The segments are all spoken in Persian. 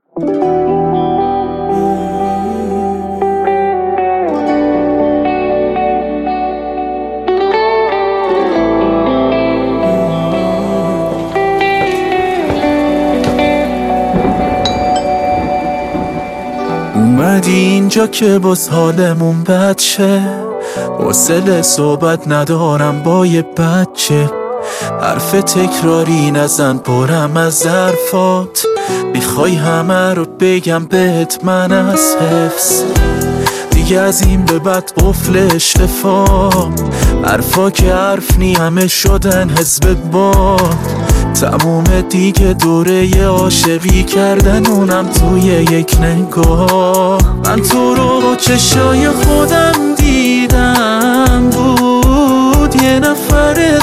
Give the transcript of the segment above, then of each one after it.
اومدی اینجا که باز حالمون بد شه، حوصله صحبت ندارم با یه بچه. حرف تکراری نزن پرم از ظرفات، میخوای همه رو بگم بهت من از حفظ. دیگه از این به بعد قفل اشتفا، حرفا که حرف نی همه شدن حزب باد. تموم دیگه دوره عاشقی کردن، اونم توی یک نگاه. من تو رو با چشای خودم دیدم، بود یه نفر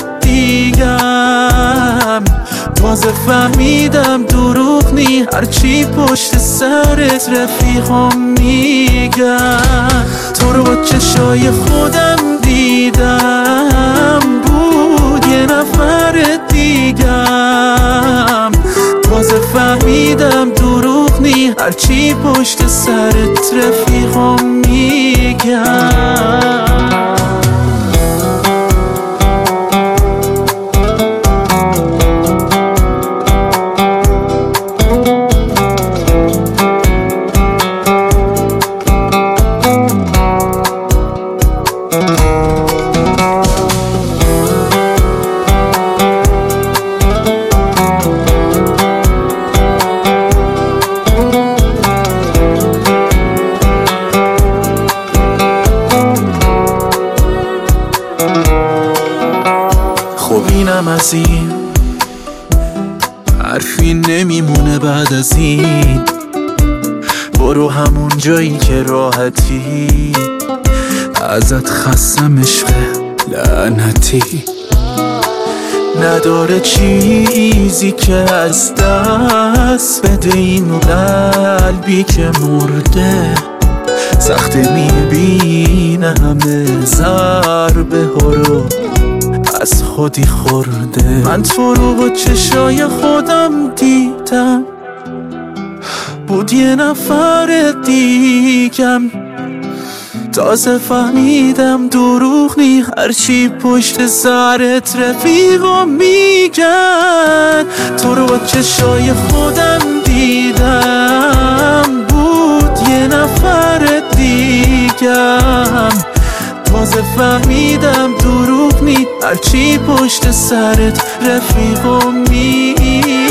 دیگم. تازه فهمیدم دروغ نی هرچی پشت سرت رفیقام میگم. تو رو با چشای خودم دیدم، بود یه نفر دیگم. تازه فهمیدم دروغ نی هرچی پشت سرت رفیقام میگم. خب اینم از این، حرفی نمیمونه بعد از این. برو همون جایی که راحتی، ازت خستم عشق لعنتی. نداره چیزی که از دست بده این قلبی که مرده. سخته میبینه همه ضربه ها رو از خودی خورده. من تو رو با چشای خودم دیدم، بود یه نفر دیگم. تازه فهمیدم دروغ نی هرچی پشت سرت رفیقام میگن. تو رو با چشای خودم دیدم، بود یه نفر دیگم. تازه فهمیدم دروغ نی هرچی پشت سرت رفیقام میگن.